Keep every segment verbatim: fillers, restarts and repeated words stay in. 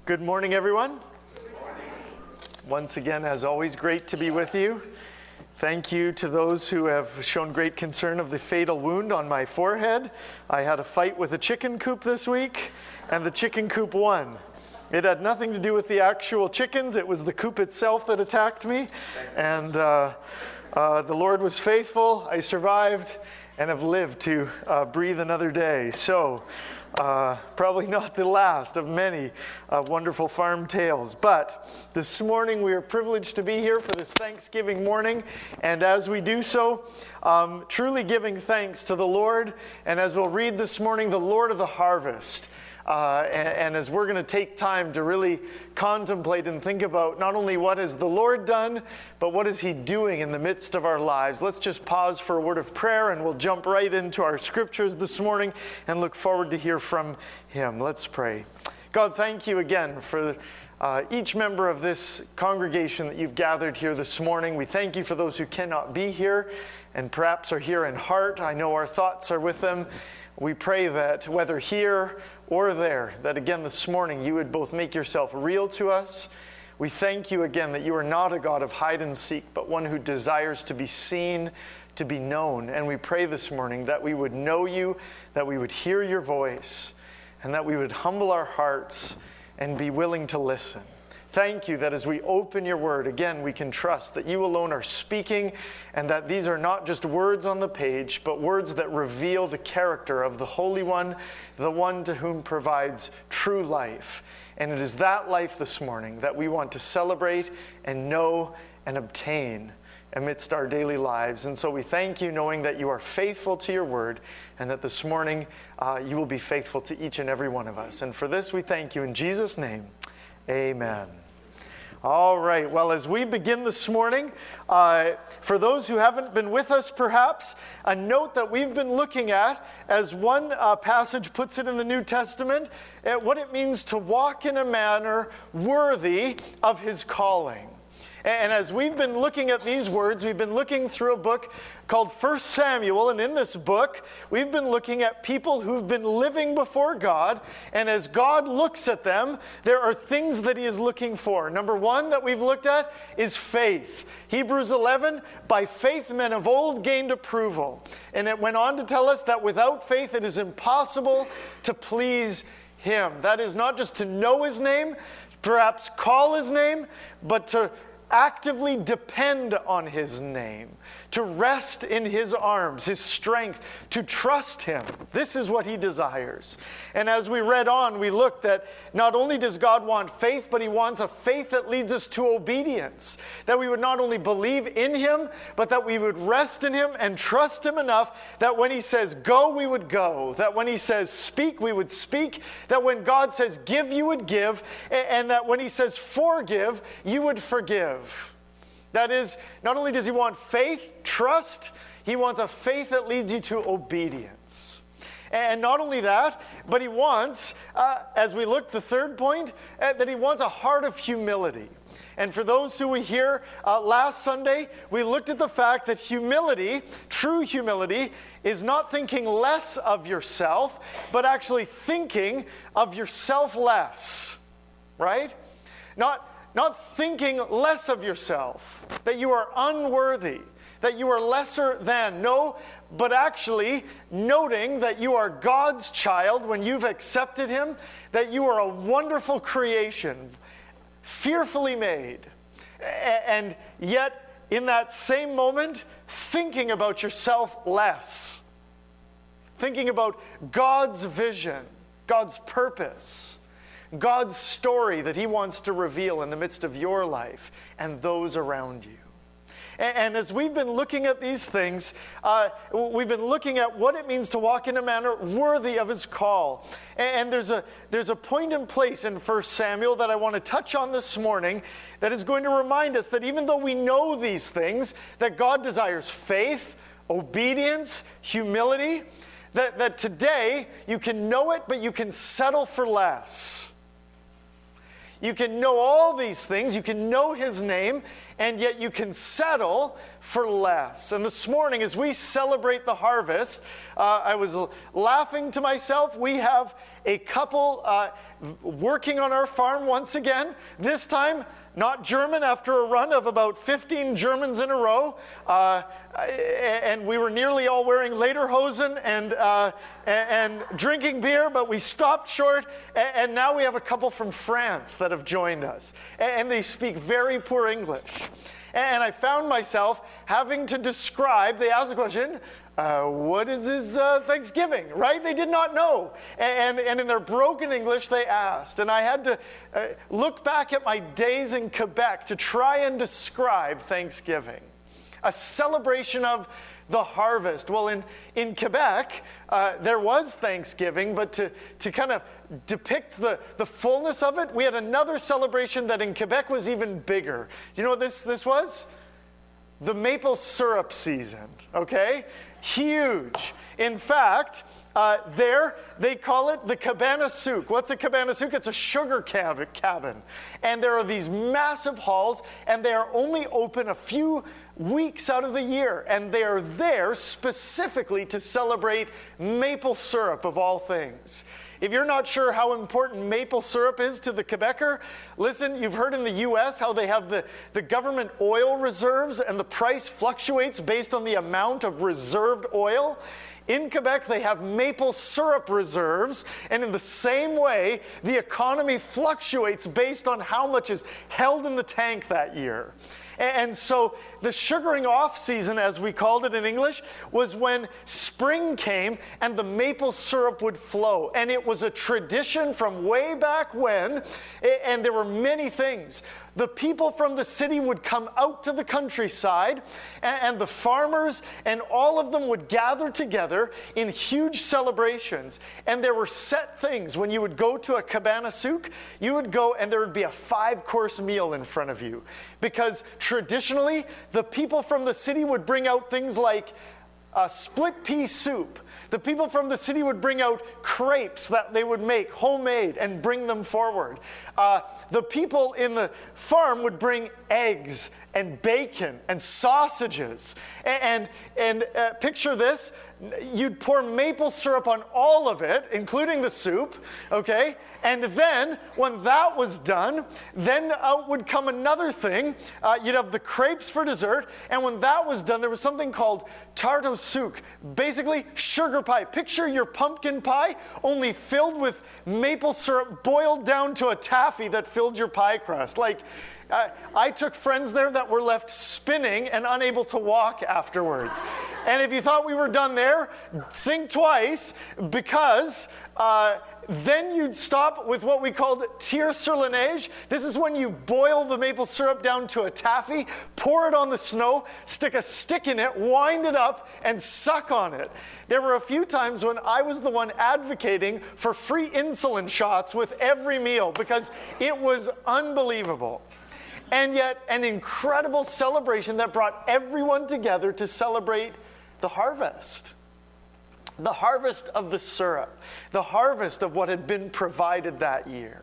Good morning, everyone. Good morning. Once again, as always, great to be with you. Thank you to those who have shown great concern of the fatal wound on my forehead. I had a fight with a chicken coop this week, and the chicken coop won. It had nothing to do with the actual chickens. It was the coop itself that attacked me. And uh, uh, the Lord was faithful. I survived and have lived to uh, breathe another day. So, Uh, probably not the last of many uh, wonderful farm tales. But this morning we are privileged to be here for this Thanksgiving morning. And as we do so, um, truly giving thanks to the Lord. And as we'll read this morning, the Lord of the harvest. Uh, and, and as we're going to take time to really contemplate and think about not only what has the Lord done, but what is He doing in the midst of our lives. Let's just pause for a word of prayer, and we'll jump right into our scriptures this morning and look forward to hear from Him. Let's pray. God, thank you again for uh, each member of this congregation that you've gathered here this morning. We thank you for those who cannot be here and perhaps are here in heart. I know our thoughts are with them. We pray that whether here or there, that again this morning you would both make yourself real to us. We thank you again that you are not a God of hide and seek, but one who desires to be seen, to be known. And we pray this morning that we would know you, that we would hear your voice, and that we would humble our hearts and be willing to listen. Thank you that as we open your word, again, we can trust that you alone are speaking, and that these are not just words on the page, but words that reveal the character of the Holy One, the one to whom provides true life. And it is that life this morning that we want to celebrate and know and obtain amidst our daily lives. And so we thank you knowing that you are faithful to your word, and that this morning uh, you will be faithful to each and every one of us. And for this we thank you in Jesus' name. Amen. All right, well, as we begin this morning, uh, for those who haven't been with us perhaps, a note that we've been looking at, as one uh, passage puts it in the New Testament, at what it means to walk in a manner worthy of His calling. And as we've been looking at these words, we've been looking through a book called First Samuel. And in this book, we've been looking at people who've been living before God. And as God looks at them, there are things that He is looking for. Number one that we've looked at is faith. Hebrews eleven, by faith men of old gained approval. And it went on to tell us that without faith it is impossible to please Him. That is not just to know His name, perhaps call His name, but to actively depend on His name, to rest in His arms, His strength, to trust Him. This is what He desires. And as we read on, we looked that not only does God want faith, but He wants a faith that leads us to obedience. That we would not only believe in Him, but that we would rest in Him and trust Him enough that when He says go, we would go. That when He says speak, we would speak. That when God says give, you would give. And that when He says forgive, you would forgive. That is, not only does He want faith, trust, He wants a faith that leads you to obedience. And not only that, but He wants, uh, as we look, the third point, uh, that He wants a heart of humility. And for those who were here uh, last Sunday, we looked at the fact that humility, true humility, is not thinking less of yourself, but actually thinking of yourself less, right? Not Not thinking less of yourself, that you are unworthy, that you are lesser than. No, but actually noting that you are God's child when you've accepted Him, that you are a wonderful creation, fearfully made. And yet, in that same moment, thinking about yourself less. Thinking about God's vision, God's purpose, God's story that He wants to reveal in the midst of your life and those around you. And, and as we've been looking at these things, uh, we've been looking at what it means to walk in a manner worthy of His call. And, and there's a there's a point in place in First Samuel that I want to touch on this morning that is going to remind us that even though we know these things, that God desires faith, obedience, humility, that, that today you can know it, but you can settle for less. You can know all these things, you can know His name, and yet you can settle for less. And this morning, as we celebrate the harvest, uh, I was laughing to myself. We have a couple uh, working on our farm once again, this time not German after a run of about fifteen Germans in a row. Uh, and we were nearly all wearing lederhosen and, uh, and drinking beer, but we stopped short. And now we have a couple from France that have joined us. And they speak very poor English. And I found myself having to describe, they asked the question, uh, what is this uh, Thanksgiving, right? They did not know. And, and in their broken English, they asked. And I had to uh, look back at my days in Quebec to try and describe Thanksgiving, a celebration of the harvest. Well, in, in Quebec, uh, there was Thanksgiving, but to, to kind of depict the, the fullness of it, we had another celebration that in Quebec was even bigger. Do you know what this, this was? The maple syrup season, okay? Huge. In fact, uh, there they call it the cabana souk. What's a cabana souk? It's a sugar cab- cabin. And there are these massive halls, and they are only open a few weeks out of the year, and they are there specifically to celebrate maple syrup of all things. If you're not sure how important maple syrup is to the Quebecer, listen, you've heard in the U S how they have the, the government oil reserves and the price fluctuates based on the amount of reserved oil. In Quebec, they have maple syrup reserves, and in the same way, the economy fluctuates based on how much is held in the tank that year. And so the sugaring off season, as we called it in English, was when spring came and the maple syrup would flow. And it was a tradition from way back when, and there were many things. The people from the city would come out to the countryside, and the farmers and all of them would gather together in huge celebrations. And there were set things. When you would go to a cabana souk, you would go and there would be a five-course meal in front of you. Because traditionally, the people from the city would bring out things like uh, split pea soup. The people from the city would bring out crepes that they would make homemade and bring them forward. Uh, the people in the farm would bring eggs and bacon and sausages. And, and, and uh, picture this, you'd pour maple syrup on all of it, including the soup, okay? And then, when that was done, then out would come another thing. Uh, you'd have the crepes for dessert, and when that was done, there was something called tarte au sucre, basically sugar pie. Picture your pumpkin pie, only filled with maple syrup boiled down to a taffy that filled your pie crust. Like, Uh, I took friends there that were left spinning and unable to walk afterwards. And if you thought we were done there, think twice, because uh, then you'd stop with what we called tir sur la neige. This is when you boil the maple syrup down to a taffy, pour it on the snow, stick a stick in it, wind it up, and suck on it. There were a few times when I was the one advocating for free insulin shots with every meal because it was unbelievable. And yet, an incredible celebration that brought everyone together to celebrate the harvest. The harvest of the syrup. The harvest of what had been provided that year.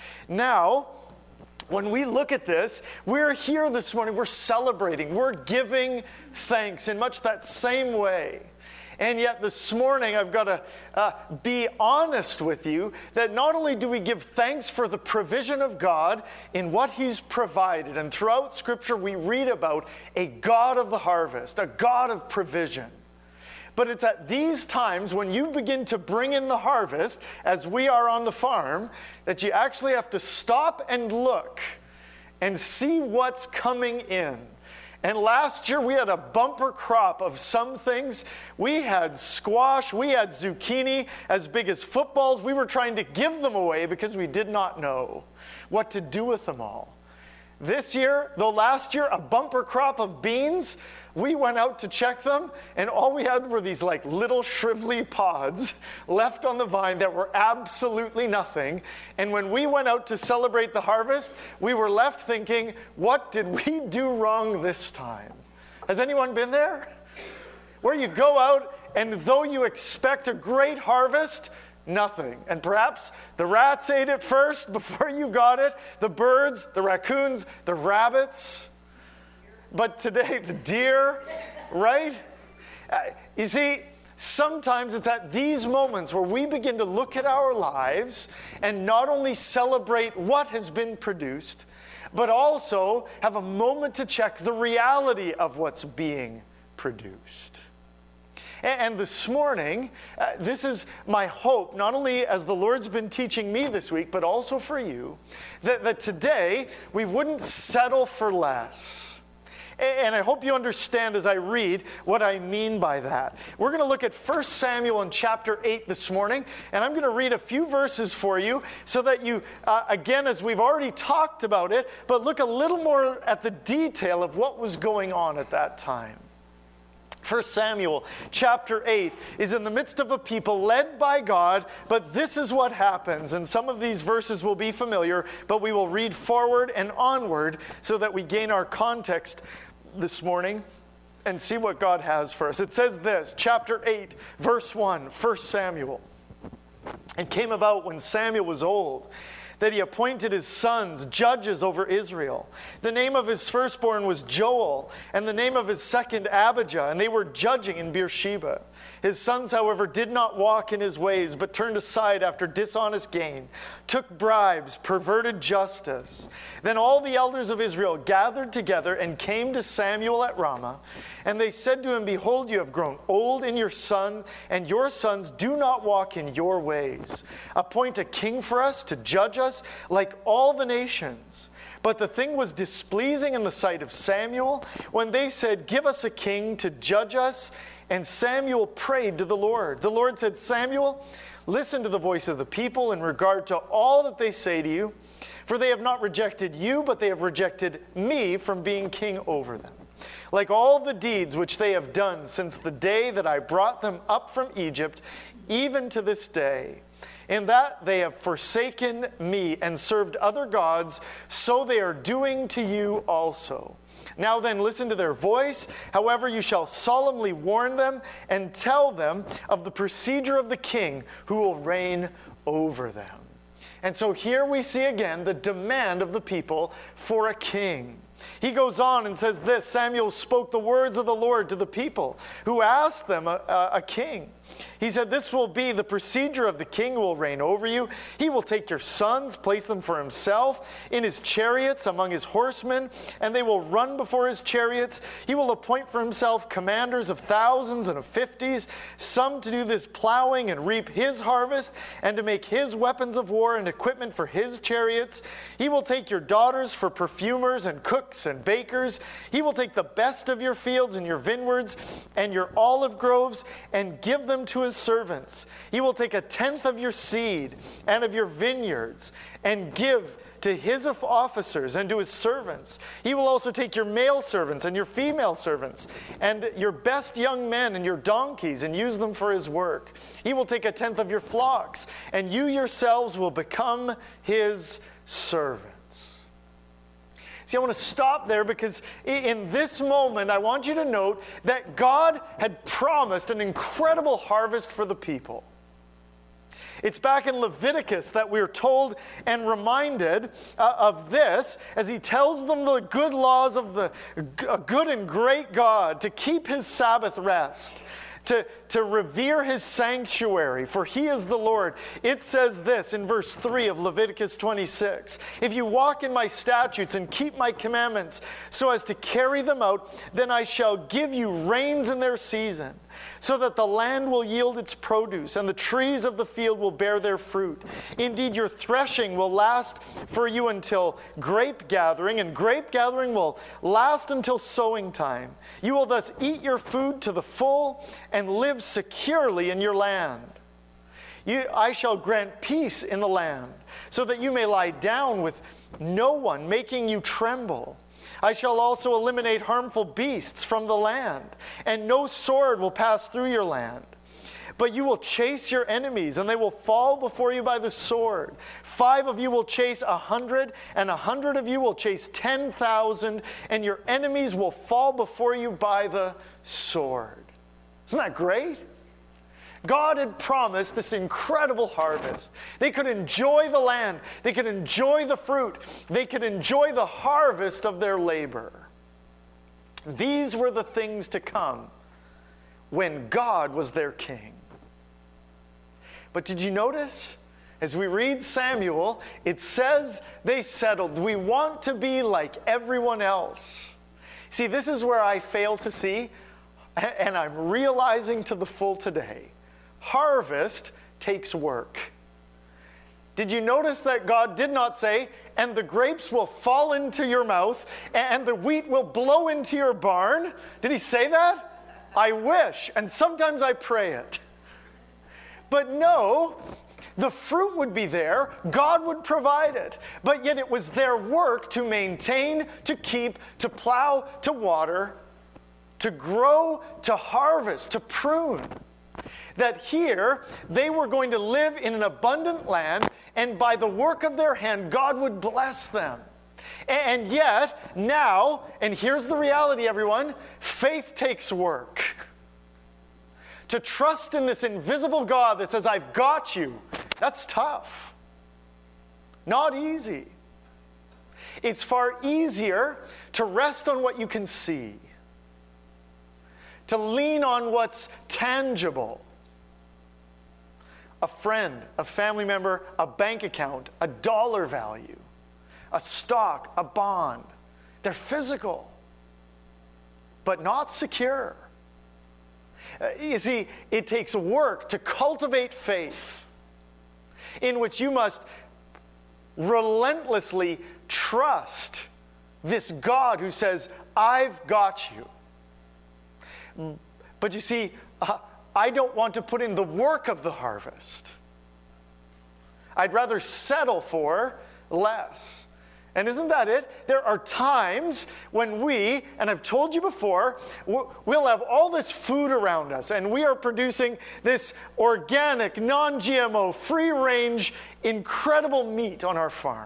Now, when we look at this, we're here this morning, we're celebrating, we're giving thanks in much that same way. And yet this morning, I've got to uh, be honest with you that not only do we give thanks for the provision of God in what He's provided, and throughout Scripture we read about a God of the harvest, a God of provision. But it's at these times when you begin to bring in the harvest, as we are on the farm, that you actually have to stop and look and see what's coming in. And last year, we had a bumper crop of some things. We had squash, we had zucchini as big as footballs. We were trying to give them away because we did not know what to do with them all. This year, though last year, a bumper crop of beans, we went out to check them, and all we had were these like little shrivelly pods left on the vine that were absolutely nothing. And when we went out to celebrate the harvest, we were left thinking, what did we do wrong this time? Has anyone been there? Where you go out, and though you expect a great harvest, nothing. And perhaps the rats ate it first before you got it, the birds, the raccoons, the rabbits. But today, the deer, right? Uh, you see, Sometimes it's at these moments where we begin to look at our lives and not only celebrate what has been produced, but also have a moment to check the reality of what's being produced. And this morning, uh, this is my hope, not only as the Lord's been teaching me this week, but also for you, that, that today we wouldn't settle for less. And I hope you understand as I read what I mean by that. We're going to look at First Samuel in chapter eight this morning, and I'm going to read a few verses for you so that you, uh, again, as we've already talked about it, but look a little more at the detail of what was going on at that time. First Samuel chapter eight is in the midst of a people led by God, but this is what happens. And some of these verses will be familiar, but we will read forward and onward so that we gain our context this morning and see what God has for us. It says this, chapter eight, verse one, First Samuel. It came about when Samuel was old that he appointed his sons judges over Israel. The name of his firstborn was Joel, and the name of his second Abijah, and they were judging in Beersheba. His sons, however, did not walk in his ways, but turned aside after dishonest gain, took bribes, perverted justice. Then all the elders of Israel gathered together and came to Samuel at Ramah, and they said to him, Behold, you have grown old in your son, and your sons do not walk in your ways. Appoint a king for us to judge us like all the nations. But the thing was displeasing in the sight of Samuel when they said, Give us a king to judge us. And Samuel prayed to the Lord. The Lord said, Samuel, listen to the voice of the people in regard to all that they say to you. For they have not rejected you, but they have rejected me from being king over them. Like all the deeds which they have done since the day that I brought them up from Egypt, even to this day. In that they have forsaken me and served other gods, so they are doing to you also. Now then, listen to their voice. However, you shall solemnly warn them and tell them of the procedure of the king who will reign over them. And so here we see again the demand of the people for a king. He goes on and says this, Samuel spoke the words of the Lord to the people who asked them a, a, a king. He said, this will be the procedure of the king who will reign over you. He will take your sons, place them for himself in his chariots among his horsemen, and they will run before his chariots. He will appoint for himself commanders of thousands and of fifties, some to do this plowing and reap his harvest, and to make his weapons of war and equipment for his chariots. He will take your daughters for perfumers and cooks and bakers. He will take the best of your fields and your vineyards and your olive groves and give them to his servants. He will take a tenth of your seed and of your vineyards and give to his officers and to his servants. He will also take your male servants and your female servants and your best young men and your donkeys and use them for his work. He will take a tenth of your flocks, and you yourselves will become his servants. See, I want to stop there because in this moment, I want you to note that God had promised an incredible harvest for the people. It's back in Leviticus that we're told and reminded uh, of this as he tells them the good laws of the a good and great God to keep his Sabbath rest. To, to revere his sanctuary, for he is the Lord. It says this in verse three of Leviticus twenty-six. If you walk in my statutes and keep my commandments so as to carry them out, then I shall give you rains in their season, so that the land will yield its produce, and the trees of the field will bear their fruit. Indeed, your threshing will last for you until grape gathering, and grape gathering will last until sowing time. You will thus eat your food to the full and live securely in your land. You, I shall grant peace in the land, so that you may lie down with no one making you tremble. I shall also eliminate harmful beasts from the land, and no sword will pass through your land. But you will chase your enemies, and they will fall before you by the sword. Five of you will chase a hundred, and a hundred of you will chase ten thousand, and your enemies will fall before you by the sword. Isn't that great? God had promised this incredible harvest. They could enjoy the land. They could enjoy the fruit. They could enjoy the harvest of their labor. These were the things to come when God was their king. But did you notice? As we read Samuel, it says they settled. We want to be like everyone else. See, this is where I fail to see, and I'm realizing to the full today. Harvest takes work. Did you notice that God did not say, and the grapes will fall into your mouth, and the wheat will blow into your barn? Did he say that? I wish, and sometimes I pray it. But no, the fruit would be there, God would provide it. But yet it was their work to maintain, to keep, to plow, to water, to grow, to harvest, to prune. That here, they were going to live in an abundant land, and by the work of their hand, God would bless them. And yet, now, and here's the reality, everyone, faith takes work. To trust in this invisible God that says, I've got you, that's tough. Not easy. It's far easier to rest on what you can see, to lean on what's tangible. A friend, a family member, a bank account, a dollar value, a stock, a bond. They're physical, but not secure. Uh, you see, it takes work to cultivate faith in which you must relentlessly trust this God who says, I've got you. But you see, uh, I don't want to put in the work of the harvest. I'd rather settle for less. And isn't that it? There are times when we, and I've told you before, we'll have all this food around us, and we are producing this organic, non-G M O, free-range, incredible meat on our farm.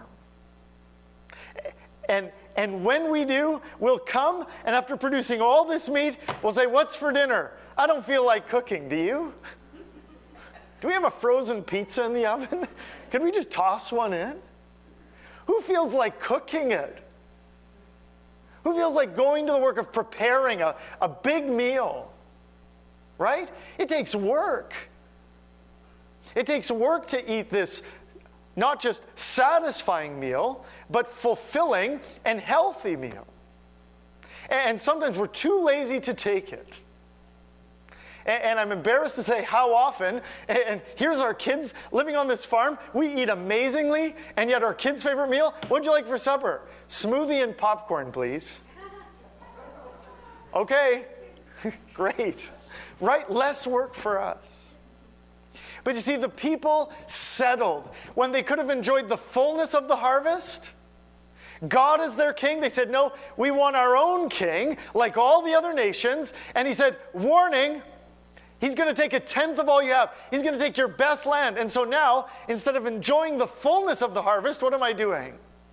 And, and when we do, we'll come, and after producing all this meat, we'll say, what's for dinner? I don't feel like cooking, do you? Do we have a frozen pizza in the oven? Can we just toss one in? Who feels like cooking it? Who feels like going to the work of preparing a, a big meal? Right? It takes work. It takes work to eat this not just satisfying meal, but fulfilling and healthy meal. And sometimes we're too lazy to take it. And I'm embarrassed to say how often, and here's our kids living on this farm, we eat amazingly, and yet our kids' favorite meal, what'd you like for supper? Smoothie and popcorn, please. Okay, great. Right, less work for us. But you see, the people settled when they could have enjoyed the fullness of the harvest. God is their king. They said, no, we want our own king, like all the other nations. And he said, warning, he's going to take a tenth of all you have. He's going to take your best land. And so now, instead of enjoying the fullness of the harvest, what am I doing?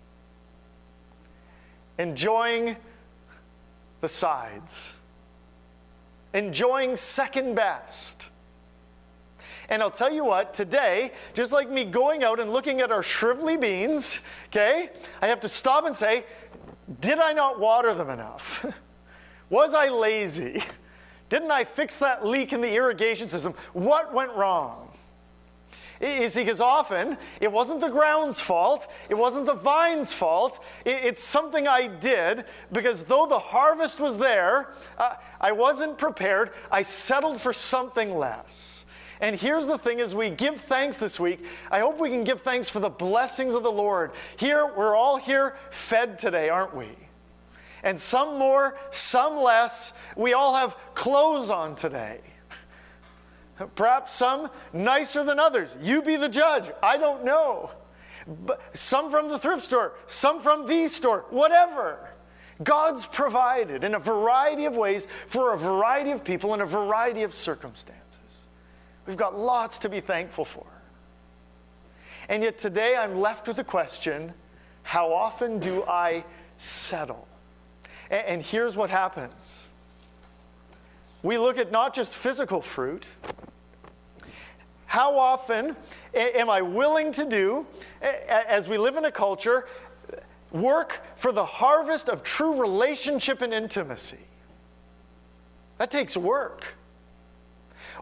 Enjoying the sides. Enjoying second best. And I'll tell you what, today, just like me going out and looking at our shrivelly beans, okay, I have to stop and say, did I not water them enough? Was I lazy? Didn't I fix that leak in the irrigation system? What went wrong? You see, because often it wasn't the ground's fault, it wasn't the vine's fault, it's something I did because though the harvest was there, uh, I wasn't prepared, I settled for something less. And here's the thing, as we give thanks this week, I hope we can give thanks for the blessings of the Lord. Here, we're all here fed today, aren't we? And some more, some less. We all have clothes on today. Perhaps some nicer than others. You be the judge. I don't know. But some from the thrift store, some from the store, whatever. God's provided in a variety of ways for a variety of people in a variety of circumstances. We've got lots to be thankful for. And yet today I'm left with a question, how often do I settle? And here's what happens. We look at not just physical fruit. How often am I willing to do, as we live in a culture, work for the harvest of true relationship and intimacy? That takes work.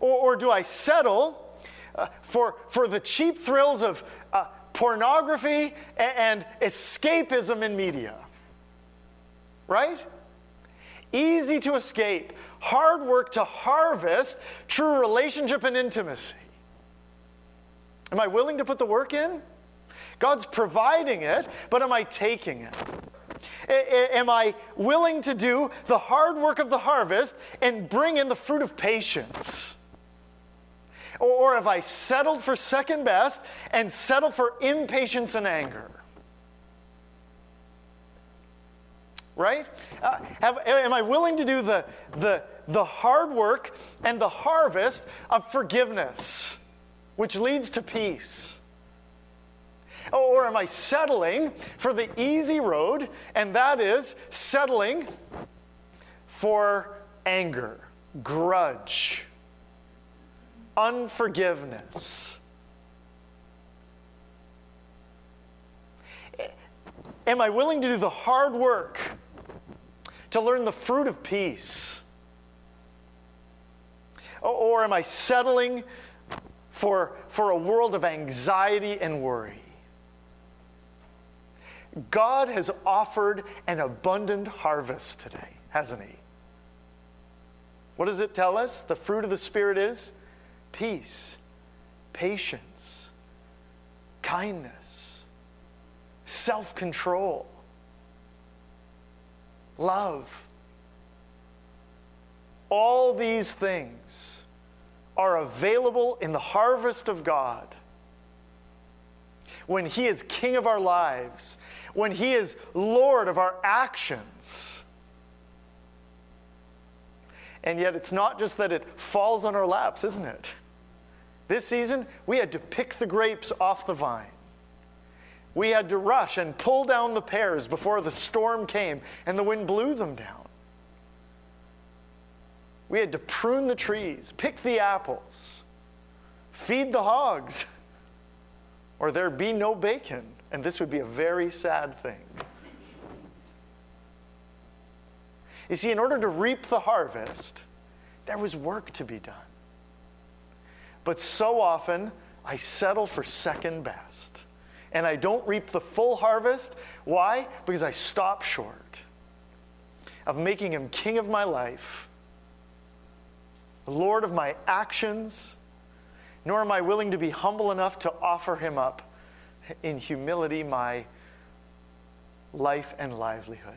Or, or do I settle uh, for, for the cheap thrills of uh, pornography and, and escapism in media? Right? Easy to escape, hard work to harvest true relationship and intimacy. Am I willing to put the work in? God's providing it, but am I taking it? A- am I willing to do the hard work of the harvest and bring in the fruit of patience? Or, or have I settled for second best and settled for impatience and anger? Right? Uh, have, am I willing to do the, the, the hard work and the harvest of forgiveness, which leads to peace? Or am I settling for the easy road, and that is settling for anger, grudge, unforgiveness? Am I willing to do the hard work to learn the fruit of peace? Or am I settling for, for a world of anxiety and worry? God has offered an abundant harvest today, hasn't he? What does it tell us? The fruit of the Spirit is peace, patience, kindness, self-control, love. All these things are available in the harvest of God when he is king of our lives, when he is Lord of our actions. And yet it's not just that it falls on our laps, isn't it? This season, we had to pick the grapes off the vine. We had to rush and pull down the pears before the storm came and the wind blew them down. We had to prune the trees, pick the apples, feed the hogs, or there'd be no bacon, and this would be a very sad thing. You see, in order to reap the harvest, there was work to be done. But so often, I settle for second best. And I don't reap the full harvest. Why? Because I stop short of making him king of my life, the Lord of my actions, nor am I willing to be humble enough to offer him up in humility my life and livelihood.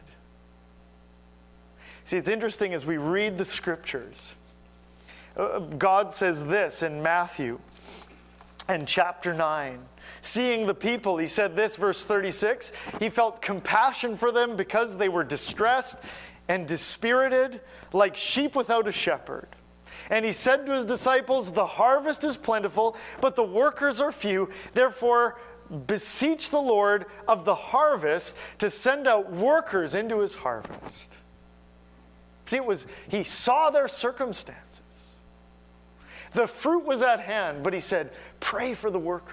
See, it's interesting as we read the scriptures. Uh, God says this in Matthew and chapter nine. Seeing the people, he said this, verse thirty-six, he felt compassion for them because they were distressed and dispirited, like sheep without a shepherd. And he said to his disciples, the harvest is plentiful, but the workers are few. Therefore, beseech the Lord of the harvest to send out workers into his harvest. See, it was, he saw their circumstances. The fruit was at hand, but he said, pray for the workers.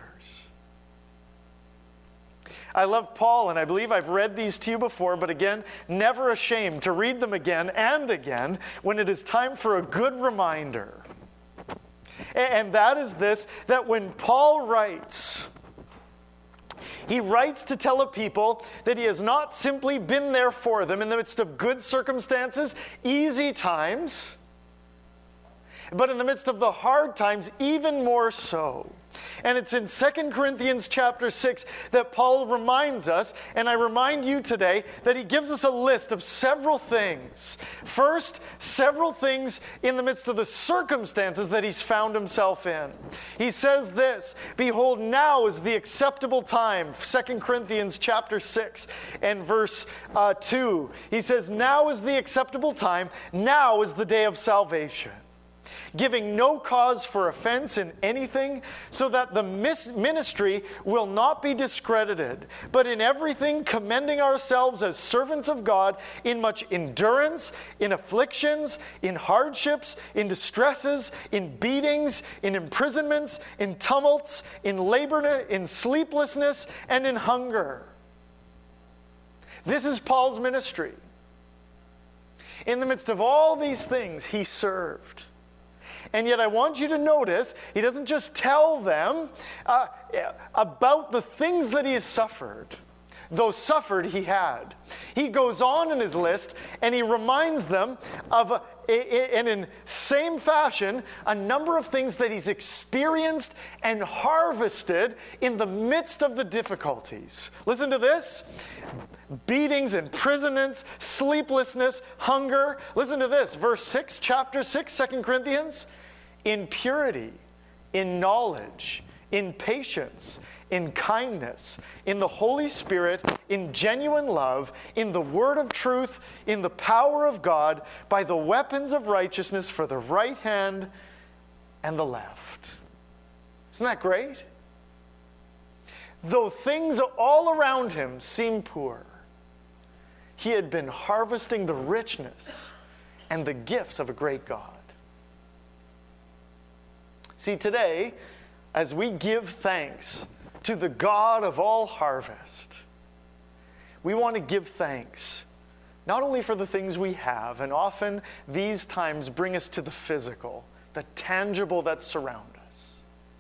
I love Paul, and I believe I've read these to you before, but again, never ashamed to read them again and again when it is time for a good reminder. And that is this, that when Paul writes, he writes to tell a people that he has not simply been there for them in the midst of good circumstances, easy times, but in the midst of the hard times, even more so. And it's in Second Corinthians chapter six that Paul reminds us, and I remind you today, that he gives us a list of several things. First, several things in the midst of the circumstances that he's found himself in. He says this, behold, now is the acceptable time. Second Corinthians chapter six and verse uh, two. He says, now is the acceptable time. Now is the day of salvation. Giving no cause for offense in anything, so that the ministry will not be discredited, but in everything commending ourselves as servants of God in much endurance, in afflictions, in hardships, in distresses, in beatings, in imprisonments, in tumults, in labor, in sleeplessness, and in hunger. This is Paul's ministry. In the midst of all these things, he served. And yet I want you to notice, he doesn't just tell them uh, about the things that he has suffered, though suffered he had. He goes on in his list and he reminds them of, a, and in same fashion, a number of things that he's experienced and harvested in the midst of the difficulties. Listen to this. Beatings, imprisonments, sleeplessness, hunger. Listen to this, verse six, chapter six, Second Corinthians. In purity, in knowledge, in patience, in kindness, in the Holy Spirit, in genuine love, in the word of truth, in the power of God, by the weapons of righteousness for the right hand and the left. Isn't that great? Though things all around him seem poor, he had been harvesting the richness and the gifts of a great God. See, today, as we give thanks to the God of all harvest, we want to give thanks not only for the things we have, and often these times bring us to the physical, the tangible that surround us.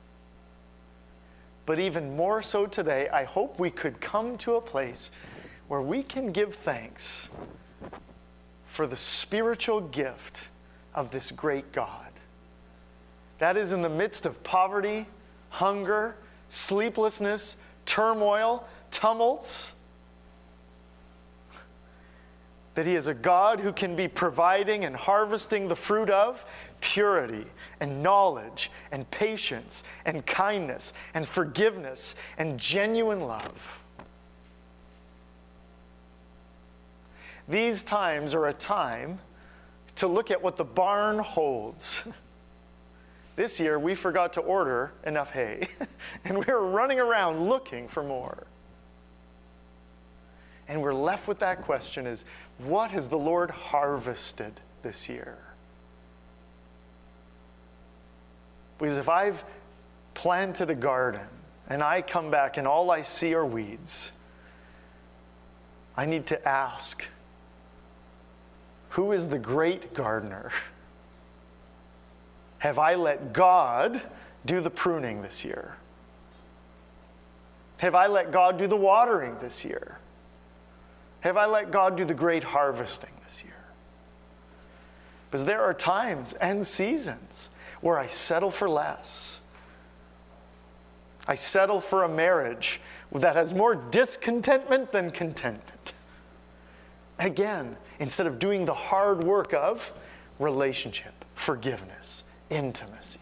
But even more so today, I hope we could come to a place where we can give thanks for the spiritual gift of this great God. That is in the midst of poverty, hunger, sleeplessness, turmoil, tumults, that he is a God who can be providing and harvesting the fruit of purity and knowledge and patience and kindness and forgiveness and genuine love. These times are a time to look at what the barn holds. This year, we forgot to order enough hay, and we were running around looking for more. And we're left with that question is, what has the Lord harvested this year? Because if I've planted a garden, and I come back and all I see are weeds, I need to ask, who is the great gardener? Have I let God do the pruning this year? Have I let God do the watering this year? Have I let God do the great harvesting this year? Because there are times and seasons where I settle for less. I settle for a marriage that has more discontentment than contentment. Again, instead of doing the hard work of relationship, forgiveness, intimacy.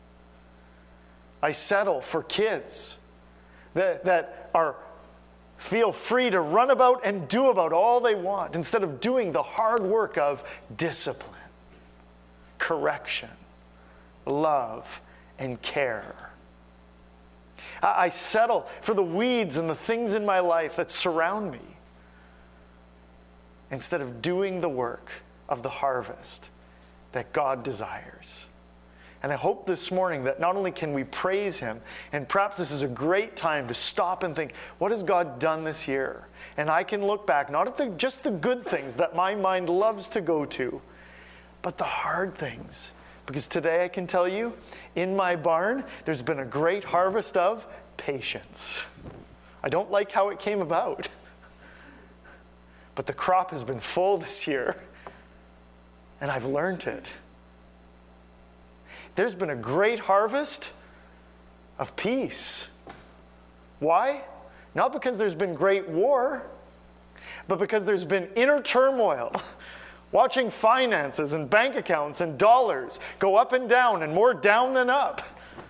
I settle for kids that, that are feel free to run about and do about all they want instead of doing the hard work of discipline, correction, love, and care. I, I settle for the weeds and the things in my life that surround me instead of doing the work of the harvest that God desires. And I hope this morning that not only can we praise him, and perhaps this is a great time to stop and think, what has God done this year? And I can look back, not at the, just the good things that my mind loves to go to, but the hard things. Because today I can tell you, in my barn, there's been a great harvest of patience. I don't like how it came about, but the crop has been full this year, and I've learned it. There's been a great harvest of peace. Why? Not because there's been great war, but because there's been inner turmoil. Watching finances and bank accounts and dollars go up and down and more down than up.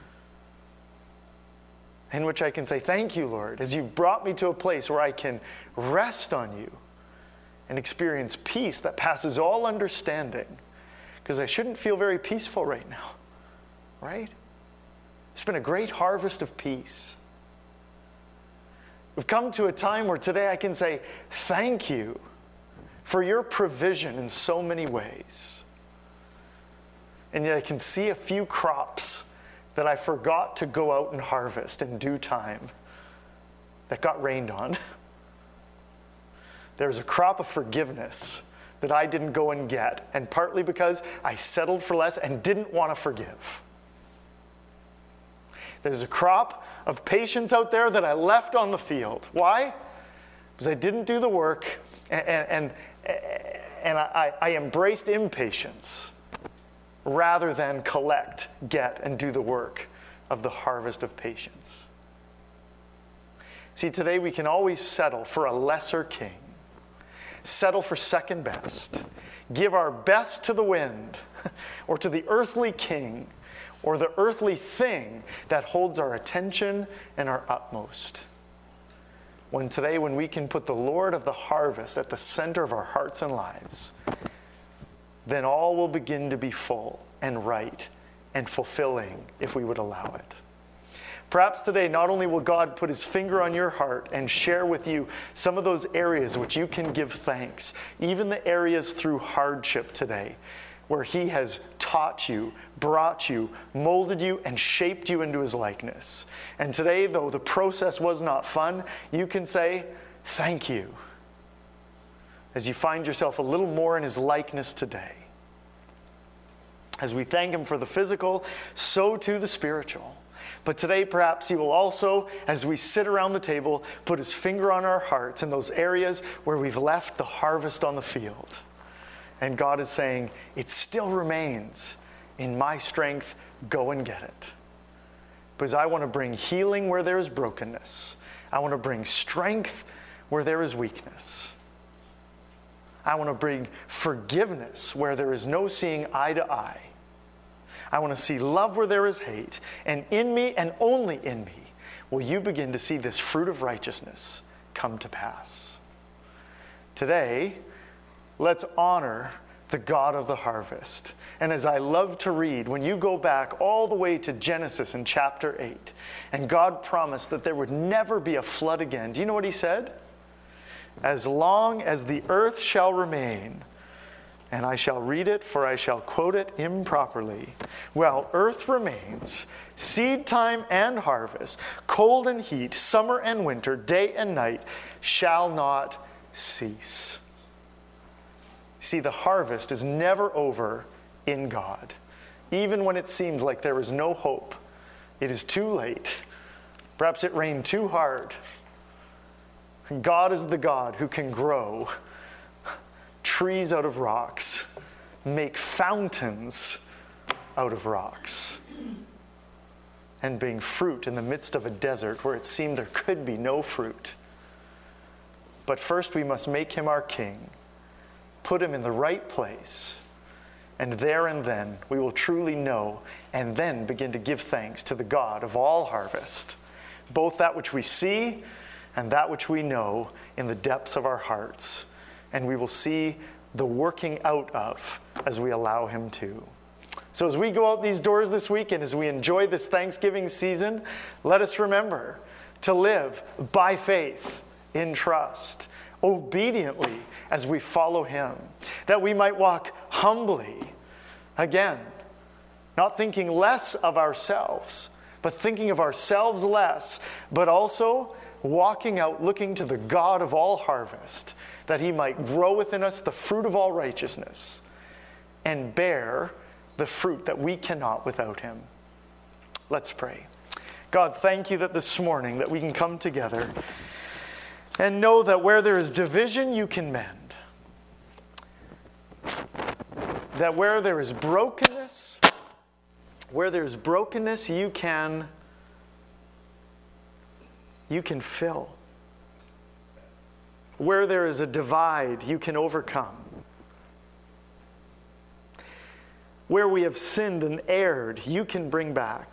In which I can say, thank you, Lord, as you've brought me to a place where I can rest on you and experience peace that passes all understanding. Because I shouldn't feel very peaceful right now. Right? It's been a great harvest of peace. We've come to a time where today I can say, thank you for your provision in so many ways. And yet I can see a few crops that I forgot to go out and harvest in due time that got rained on. There's a crop of forgiveness that I didn't go and get, and partly because I settled for less and didn't want to forgive. There's a crop of patience out there that I left on the field. Why? Because I didn't do the work, and, and, and I, I embraced impatience rather than collect, get, and do the work of the harvest of patience. See, today we can always settle for a lesser king, settle for second best, give our best to the wind or to the earthly king or the earthly thing that holds our attention and our utmost. When today, when we can put the Lord of the harvest at the center of our hearts and lives, then all will begin to be full and right and fulfilling if we would allow it. Perhaps today, not only will God put his finger on your heart and share with you some of those areas which you can give thanks, even the areas through hardship today, where he has taught you, brought you, molded you, and shaped you into his likeness. And today, though the process was not fun, you can say, thank you, as you find yourself a little more in his likeness today. As we thank him for the physical, so too the spiritual. But today, perhaps he will also, as we sit around the table, put his finger on our hearts in those areas where we've left the harvest on the field. And God is saying, it still remains in my strength, go and get it. Because I want to bring healing where there is brokenness. I want to bring strength where there is weakness. I want to bring forgiveness where there is no seeing eye to eye. I want to see love where there is hate. And in me, and only in me, will you begin to see this fruit of righteousness come to pass. Today, let's honor the God of the harvest. And as I love to read, when you go back all the way to Genesis in chapter eight, and God promised that there would never be a flood again. Do you know what he said? As long as the earth shall remain, and I shall read it, for I shall quote it improperly. While earth remains, seed time and harvest, cold and heat, summer and winter, day and night, shall not cease. See, the harvest is never over in God. Even when it seems like there is no hope, it is too late. Perhaps it rained too hard. God is the God who can grow trees out of rocks, make fountains out of rocks, and bring fruit in the midst of a desert where it seemed there could be no fruit. But first we must make him our king, put him in the right place, and there and then we will truly know and then begin to give thanks to the God of all harvest, both that which we see and that which we know in the depths of our hearts. And we will see the working out of as we allow him to. So as we go out these doors this week and as we enjoy this Thanksgiving season, let us remember to live by faith, in trust, obediently as we follow him, that we might walk humbly, again, not thinking less of ourselves, but thinking of ourselves less, but also walking out looking to the God of all harvest, that he might grow within us the fruit of all righteousness and bear the fruit that we cannot without him. Let's pray. God, thank you that this morning that we can come together and know that where there is division, you can mend. That where there is brokenness, where there is brokenness, you can you can fill. Where there is a divide, you can overcome. Where we have sinned and erred, you can bring back.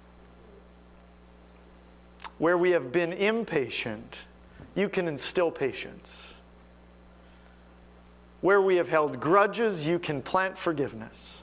Where we have been impatient, you can instill patience. Where we have held grudges, you can plant forgiveness.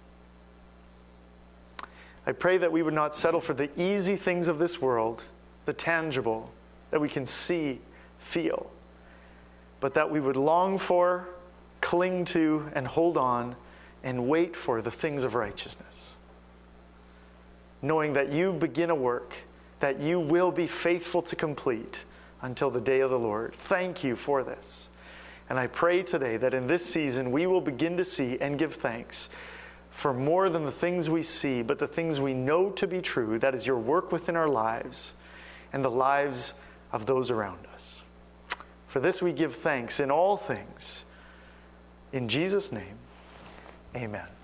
I pray that we would not settle for the easy things of this world, the tangible, that we can see, feel, but that we would long for, cling to, and hold on, and wait for the things of righteousness. Knowing that you begin a work, that you will be faithful to complete until the day of the Lord. Thank you for this. And I pray today that in this season we will begin to see and give thanks for more than the things we see, but the things we know to be true. That is your work within our lives and the lives of those around us. For this we give thanks in all things. In Jesus' name, amen.